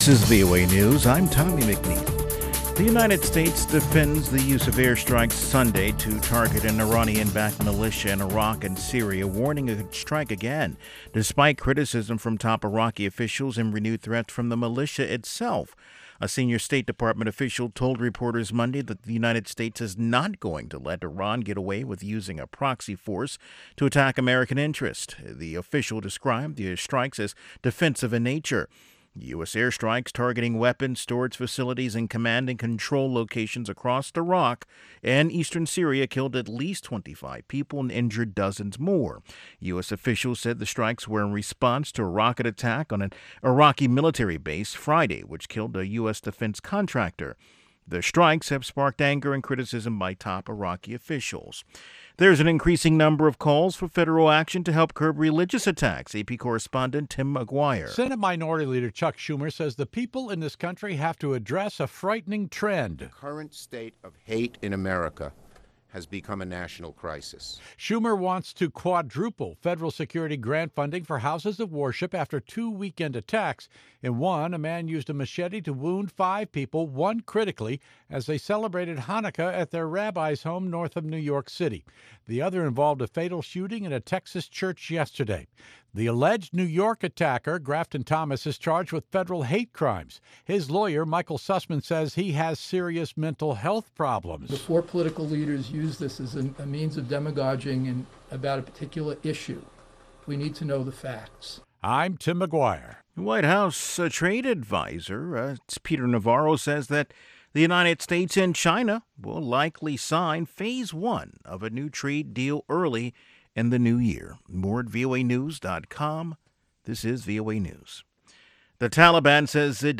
This is VOA News. I'm Tommy McNeil. The United States defends the use of airstrikes Sunday to target an Iranian-backed militia in Iraq and Syria, warning it could strike again, despite criticism from top Iraqi officials and renewed threats from the militia itself. A senior State Department official told reporters Monday that the United States is not going to let Iran get away with using a proxy force to attack American interests. The official described the strikes as defensive in nature. U.S. airstrikes targeting weapons, storage facilities, and command and control locations across Iraq and eastern Syria killed at least 25 people and injured dozens more. U.S. officials said the strikes were in response to a rocket attack on an Iraqi military base Friday, which killed a U.S. defense contractor. The strikes have sparked anger and criticism by top Iraqi officials. There's an increasing number of calls for federal action to help curb religious attacks. AP correspondent Tim McGuire. Senate Minority Leader Chuck Schumer says the people in this country have to address a frightening trend. The current state of hate in America has become a national crisis. Schumer wants to quadruple federal security grant funding for houses of worship after 2 weekend attacks. In one, a man used a machete to wound 5 people, one critically, as they celebrated Hanukkah at their rabbi's home north of New York City. The other involved a fatal shooting in a Texas church yesterday. The alleged New York attacker, Grafton Thomas, is charged with federal hate crimes. His lawyer, Michael Sussman, says he has serious mental health problems. Before political leaders use this as a means of demagoguing about a particular issue, we need to know the facts. I'm Tim McGuire. White House trade advisor Peter Navarro says that the United States and China will likely sign phase 1 of a new trade deal early in the new year. More at voanews.com. This is VOA News. The Taliban says it